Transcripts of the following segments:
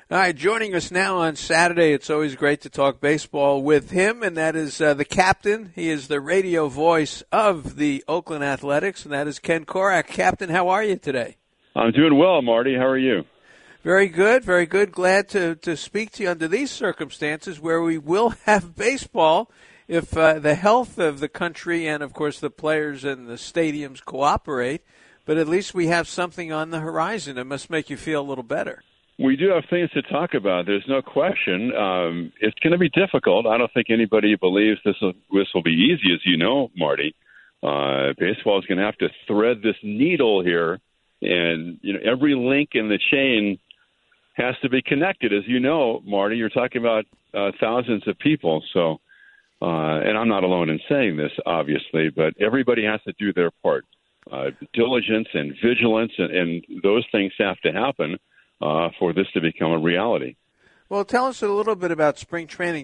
All right, joining us now on Saturday, it's always great to talk baseball with him, and that is the captain. He is the radio voice of the Oakland Athletics, and that is Ken Korach. Captain, how are you today? I'm doing well, Marty. How are you? Very good, very good. Glad to speak to you under these circumstances where we will have baseball if the health of the country and, of course, the players and the stadiums cooperate. But at least we have something on the horizon. It must make you feel a little better. We do have things to talk about. There's no question. It's going to be difficult. I don't think anybody believes this will be easy, as you know, Marty. Baseball is going to have to thread this needle here, and every link in the chain has to be connected. As you know, Marty, you're talking about thousands of people. So, and I'm not alone in saying this, obviously, but everybody has to do their part. Diligence and vigilance, and those things have to happen for this to become a reality. Well, tell us a little bit about Spring Training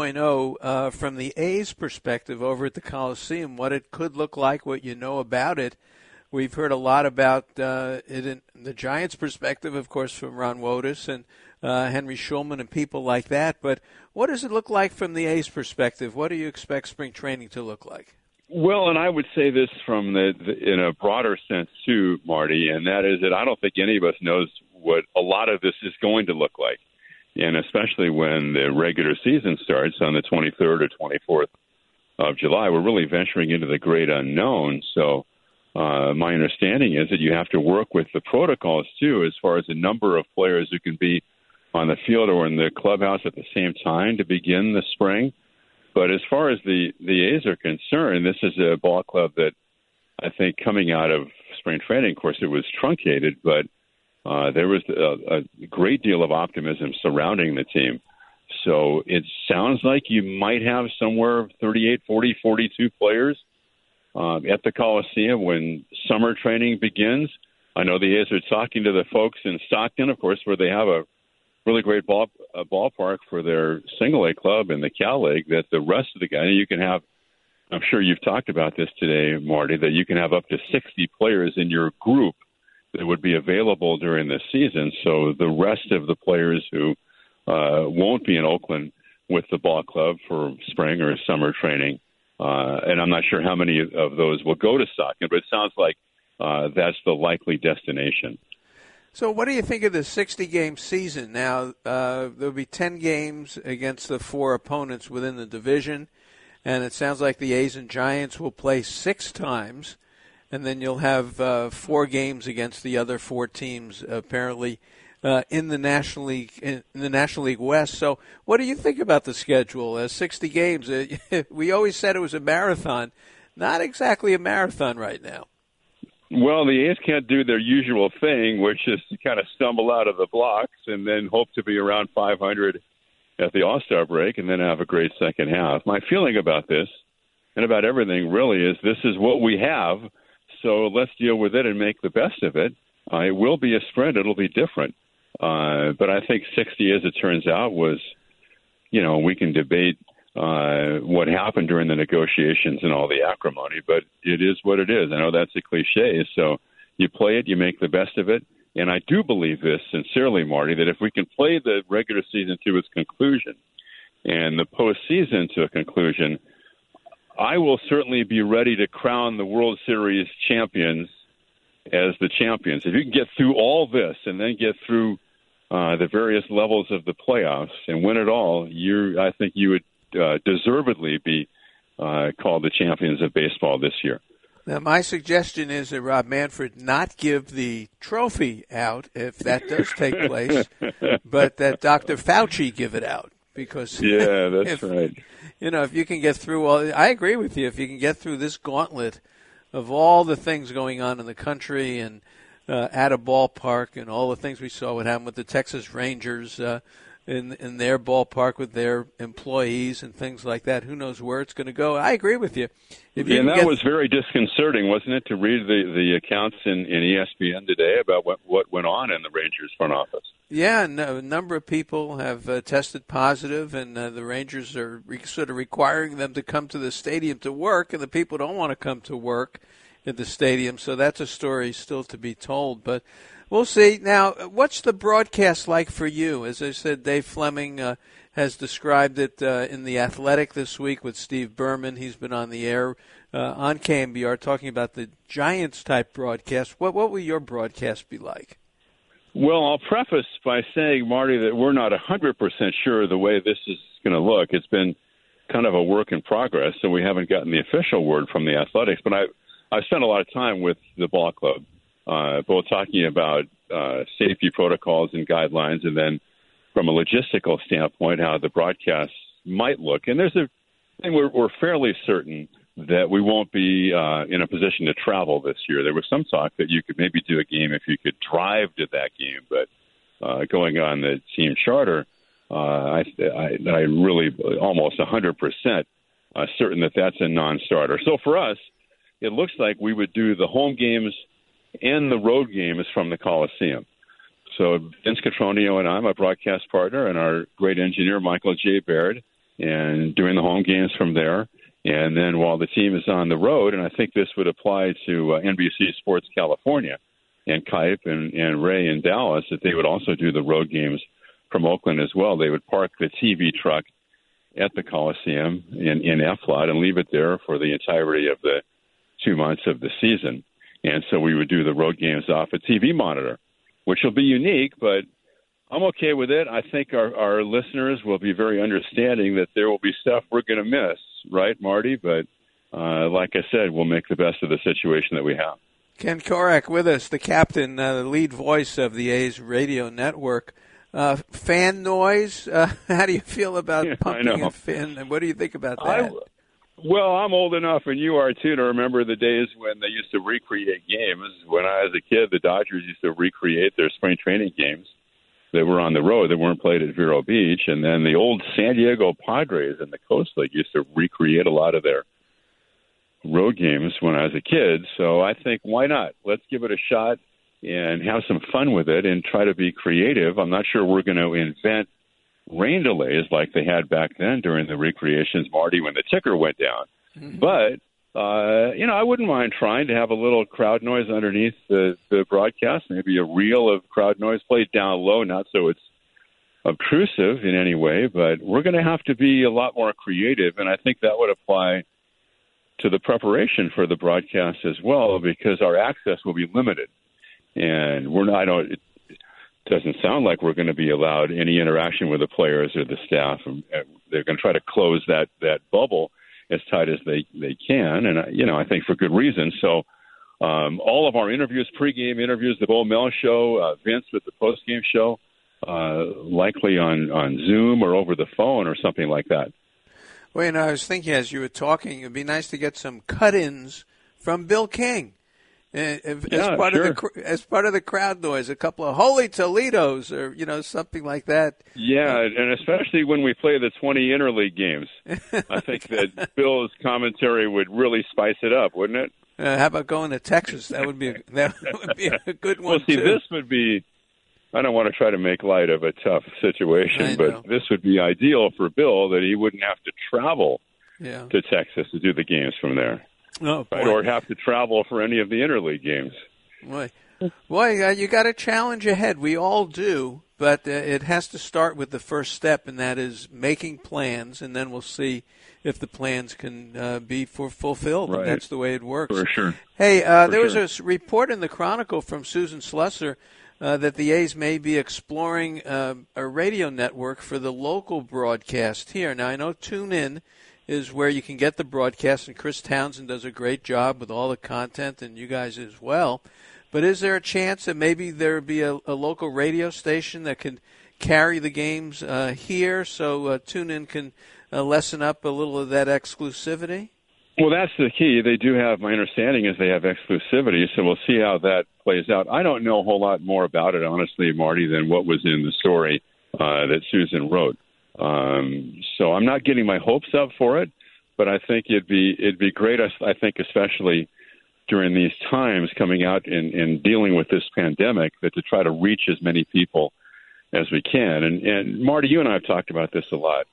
2.0 from the A's perspective over at the Coliseum, what it could look like, what you know about it. We've heard a lot about it in the Giants' perspective, of course, from Ron Wotus and Henry Schulman and people like that. But what does it look like from the A's perspective? What do you expect Spring Training to look like? Well, and I would say this from in a broader sense, too, Marty, and that is that I don't think any of us knows what a lot of this is going to look like, and especially when the regular season starts on the 23rd or 24th of July. We're really venturing into the great unknown. So my understanding is that you have to work with the protocols, too, as far as the number of players who can be on the field or in the clubhouse at the same time to begin the spring. But as far as the A's are concerned, this is a ball club that I think coming out of spring training, of course, it was truncated, but there was a great deal of optimism surrounding the team. So it sounds like you might have somewhere 38, 40, 42 players at the Coliseum when summer training begins. I know the A's are talking to the folks in Stockton, of course, where they have a really great ballpark for their single-A club in the Cal League, that the rest of the guys, you can have, I'm sure you've talked about this today, Marty, that you can have up to 60 players in your group that would be available during the season. So the rest of the players who won't be in Oakland with the ball club for spring or summer training, and I'm not sure how many of those will go to Stockton, but it sounds like that's the likely destination. So what do you think of the 60-game season? Now, there'll be 10 games against the 4 opponents within the division, and it sounds like the A's and Giants will play 6 times, and then you'll have 4 games against the other 4 teams, apparently, in the National League West. So what do you think about the schedule? 60 games, we always said it was a marathon. Not exactly a marathon right now. Well, the A's can't do their usual thing, which is to kind of stumble out of the blocks and then hope to be around 500 at the All-Star break and then have a great second half. My feeling about this and about everything really is this is what we have, so let's deal with it and make the best of it. It will be a sprint. It'll be different. But I think 60, as it turns out, was, we can debate what happened during the negotiations and all the acrimony, but it is what it is. I know that's a cliche, so you play it, you make the best of it, and I do believe this sincerely, Marty, that if we can play the regular season to its conclusion and the postseason to a conclusion, I will certainly be ready to crown the World Series champions as the champions. If you can get through all this and then get through the various levels of the playoffs and win it all, I think you would deservedly be called the champions of baseball this year. Now, my suggestion is that Rob Manfred not give the trophy out if that does take place, but that Dr. Fauci give it out. Because yeah, that's right. If you can get through I agree with you. If you can get through this gauntlet of all the things going on in the country and at a ballpark and all the things we saw what happened with the Texas Rangers in their ballpark with their employees and things like that. Who knows where it's going to go? I agree with you. And that was very disconcerting, wasn't it, to read the accounts in ESPN today about what went on in the Rangers front office? Yeah, and a number of people have tested positive, and the Rangers are sort of requiring them to come to the stadium to work, and the people don't want to come to work at the stadium. So that's a story still to be told. But We'll see. Now, what's the broadcast like for you? As I said, Dave Fleming has described it in The Athletic this week with Steve Berman. He's been on the air on KNBR talking about the Giants-type broadcast. What will your broadcast be like? Well, I'll preface by saying, Marty, that we're not 100% sure the way this is going to look. It's been kind of a work in progress, so we haven't gotten the official word from the Athletics. But I've spent a lot of time with the ball club, both talking about safety protocols and guidelines, and then from a logistical standpoint, how the broadcast might look. And there's a thing we're fairly certain that we won't be in a position to travel this year. There was some talk that you could maybe do a game if you could drive to that game, but going on the team charter, I really almost 100% certain that that's a non-starter. So for us, it looks like we would do the home games and the road games from the Coliseum. So Vince Cotroneo and I, my broadcast partner, and our great engineer, Michael J. Baird, and doing the home games from there. And then while the team is on the road, and I think this would apply to NBC Sports California and Kipe and Ray in Dallas, that they would also do the road games from Oakland as well. They would park the TV truck at the Coliseum in F-Lot and leave it there for the entirety of the 2 months of the season. And so we would do the road games off a TV monitor, which will be unique, but I'm okay with it. I think our listeners will be very understanding that there will be stuff we're going to miss, right, Marty? But like I said, we'll make the best of the situation that we have. Ken Korach with us, the captain, the lead voice of the A's radio network. Fan noise, how do you feel about pumping a fan? And what do you think about that? Well, I'm old enough, and you are too, to remember the days when they used to recreate games. When I was a kid, the Dodgers used to recreate their spring training games that were on the road that weren't played at Vero Beach. And then the old San Diego Padres in the Coast League used to recreate a lot of their road games when I was a kid. So I think, why not? Let's give it a shot and have some fun with it and try to be creative. I'm not sure we're going to invent rain delays like they had back then during the recreations, Marty, when the ticker went down. Mm-hmm. But, I wouldn't mind trying to have a little crowd noise underneath the broadcast, maybe a reel of crowd noise played down low, not so it's obtrusive in any way, but we're going to have to be a lot more creative, and I think that would apply to the preparation for the broadcast as well, because our access will be limited. And it doesn't sound like we're going to be allowed any interaction with the players or the staff. They're going to try to close that bubble as tight as they can, and I think for good reason. So all of our interviews, pregame interviews, the Bo Mel show, Vince with the postgame show, likely on Zoom or over the phone or something like that. Well, I was thinking as you were talking, it'd be nice to get some cut-ins from Bill King. As part of the crowd noise, a couple of Holy Toledos or, something like that. Yeah, and especially when we play the 20 interleague games. I think that Bill's commentary would really spice it up, wouldn't it? How about going to Texas? That would be a good one, Well, see, too. This would be, I don't want to try to make light of a tough situation, but this would be ideal for Bill that he wouldn't have to travel to Texas to do the games from there. Oh, right, or have to travel for any of the interleague games. Boy, you got a challenge ahead. We all do, but it has to start with the first step, and that is making plans, and then we'll see if the plans can be fulfilled. Right. And that's the way it works. For sure. Hey, there was a report in the Chronicle from Susan Slusser that the A's may be exploring a radio network for the local broadcast here. Now, I know TuneIn is where you can get the broadcast, and Chris Townsend does a great job with all the content, and you guys as well. But is there a chance that maybe there would be a local radio station that can carry the games here so TuneIn can lessen up a little of that exclusivity? Well, that's the key. They do have, my understanding is they have exclusivity, so we'll see how that plays out. I don't know a whole lot more about it, honestly, Marty, than what was in the story that Susan wrote. So I'm not getting my hopes up for it, but I think it'd be great. I think especially during these times coming out and dealing with this pandemic, that to try to reach as many people as we can. And Marty, you and I have talked about this a lot.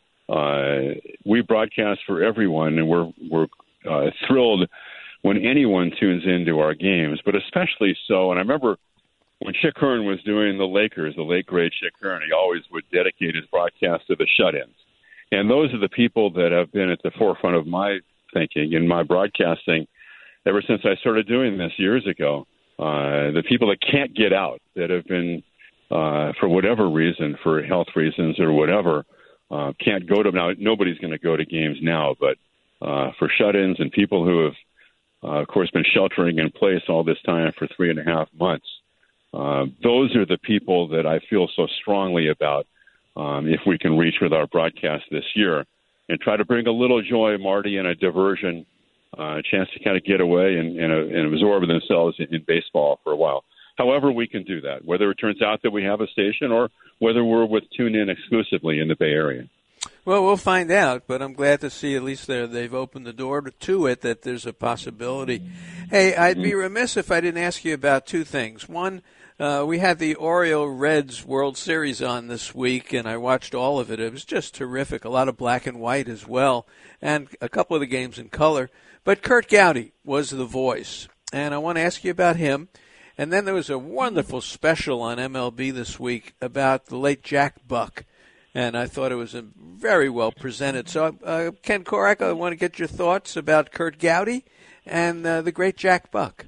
We broadcast for everyone, and we're thrilled when anyone tunes into our games, but especially so. And I remember when Chick Hearn was doing the Lakers, the late, great Chick Hearn, he always would dedicate his broadcast to the shut-ins. And those are the people that have been at the forefront of my thinking and my broadcasting ever since I started doing this years ago. The people that can't get out, that have been, for whatever reason, for health reasons or whatever, can't go to, now nobody's going to go to games now, but for shut-ins and people who have, of course, been sheltering in place all this time for 3.5 months, those are the people that I feel so strongly about if we can reach with our broadcast this year and try to bring a little joy, Marty, and a diversion, a chance to kind of get away and absorb themselves in baseball for a while. However we can do that, whether it turns out that we have a station or whether we're with TuneIn exclusively in the Bay Area. Well, we'll find out, but I'm glad to see at least they've opened the door to it, that there's a possibility. Hey, I'd be remiss if I didn't ask you about two things. One, we had the Oriole-Reds World Series on this week, and I watched all of it. It was just terrific, a lot of black and white as well, and a couple of the games in color. But Curt Gowdy was the voice, and I want to ask you about him. And then there was a wonderful special on MLB this week about the late Jack Buck, and I thought it was very well presented. So, Ken Korach, I want to get your thoughts about Curt Gowdy and the great Jack Buck.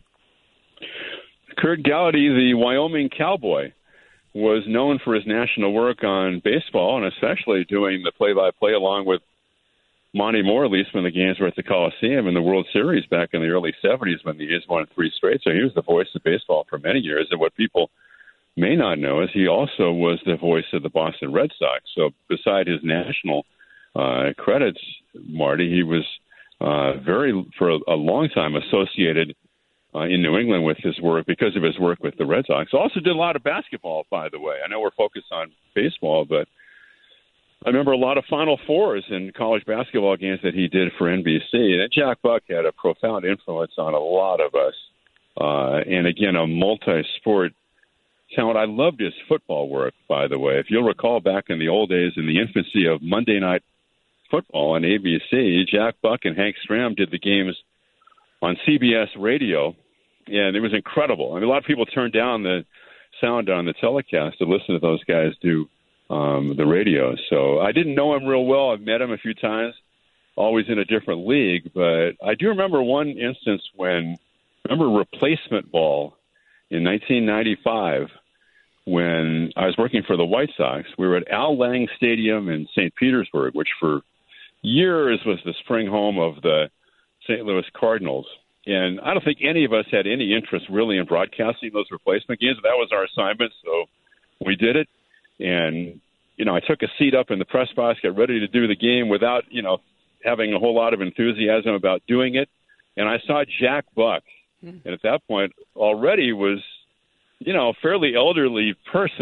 Curt Gowdy, the Wyoming Cowboy, was known for his national work on baseball and especially doing the play-by-play along with Monty Moore, at least when the games were at the Coliseum in the World Series back in the early 70s when the A's won 3 straight. So he was the voice of baseball for many years. And what people may not know is he also was the voice of the Boston Red Sox. So beside his national credits, Marty, he was for a long time associated in New England with his work because of his work with the Red Sox. Also did a lot of basketball, by the way. I know we're focused on baseball, but I remember a lot of Final Fours and college basketball games that he did for NBC. And Jack Buck had a profound influence on a lot of us. And again, a multi-sport talent. I loved his football work, by the way. If you'll recall back in the old days, in the infancy of Monday Night Football on ABC, Jack Buck and Hank Stram did the games on CBS radio. And it was incredible. I mean, a lot of people turned down the sound on the telecast to listen to those guys do the radio. So I didn't know him real well. I've met him a few times, always in a different league. But I do remember one instance remember replacement ball in 1995 when I was working for the White Sox. We were at Al Lang Stadium in St. Petersburg, which for years was the spring home of the St. Louis Cardinals. And I don't think any of us had any interest really in broadcasting those replacement games. That was our assignment, so we did it. And, I took a seat up in the press box, got ready to do the game without, having a whole lot of enthusiasm about doing it. And I saw Jack Buck, and at that point already was, fairly elderly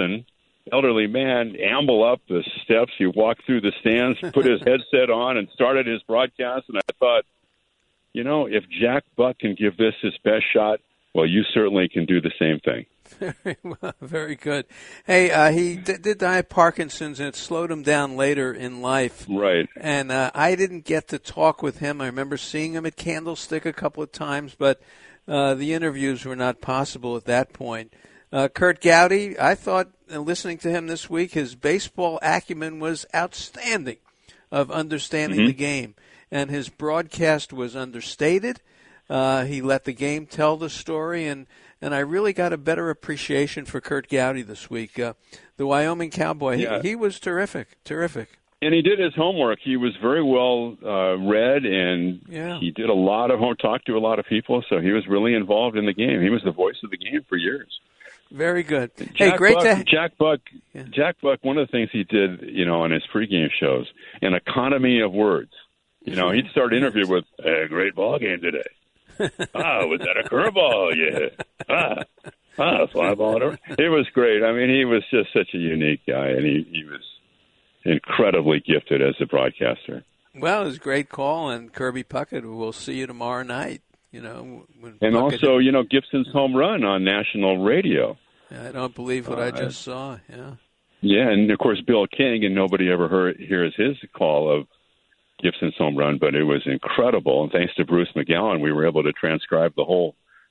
man, amble up the steps. He walked through the stands, put his headset on, and started his broadcast. And I thought, if Jack Buck can give this his best shot, well, you certainly can do the same thing. Very well, very good. Hey, he did die of Parkinson's, and it slowed him down later in life. Right. And I didn't get to talk with him. I remember seeing him at Candlestick a couple of times, but the interviews were not possible at that point. Curt Gowdy, I thought, listening to him this week, his baseball acumen was outstanding of understanding the game. And his broadcast was understated. He let the game tell the story, and I really got a better appreciation for Curt Gowdy this week. The Wyoming Cowboy, he was terrific. And he did his homework. He was very well read, and he did a lot of talked to a lot of people, so he was really involved in the game. He was the voice of the game for years. Very good. Jack Buck, one of the things he did, on his pregame shows, an economy of words. He'd start an interview with, a great ball game today. Was that a curveball? Yeah. Fly ball. It was great. I mean, he was just such a unique guy, and he was incredibly gifted as a broadcaster. Well, it was a great call, and Kirby Puckett, we'll see you tomorrow night. And also, Gibson's home run on national radio. I don't believe what I just saw. Yeah. Yeah, and of course Bill King, and nobody ever hears his call of Gibson's home run, but it was incredible. And thanks to Bruce McGowan, we were able to transcribe the whole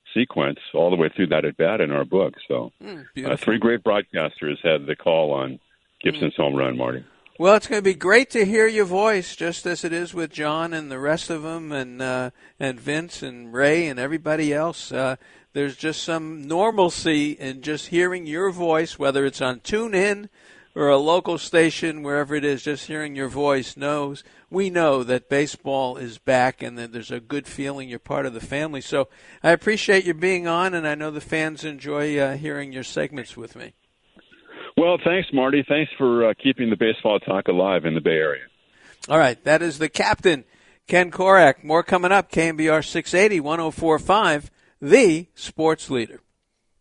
sequence all the way through that at bat in our book. So three great broadcasters had the call on Gibson's home run, Marty. Well, it's going to be great to hear your voice, just as it is with John and the rest of them, and Vince and Ray and everybody else. There's just some normalcy in just hearing your voice, whether it's on TuneIn or a local station, wherever it is. Just hearing your voice we know that baseball is back and that there's a good feeling you're part of the family. So I appreciate you being on, and I know the fans enjoy hearing your segments with me. Well, thanks, Marty. Thanks for keeping the baseball talk alive in the Bay Area. All right. That is the captain, Ken Korach. More coming up. KNBR 680, 104.5, the sports leader.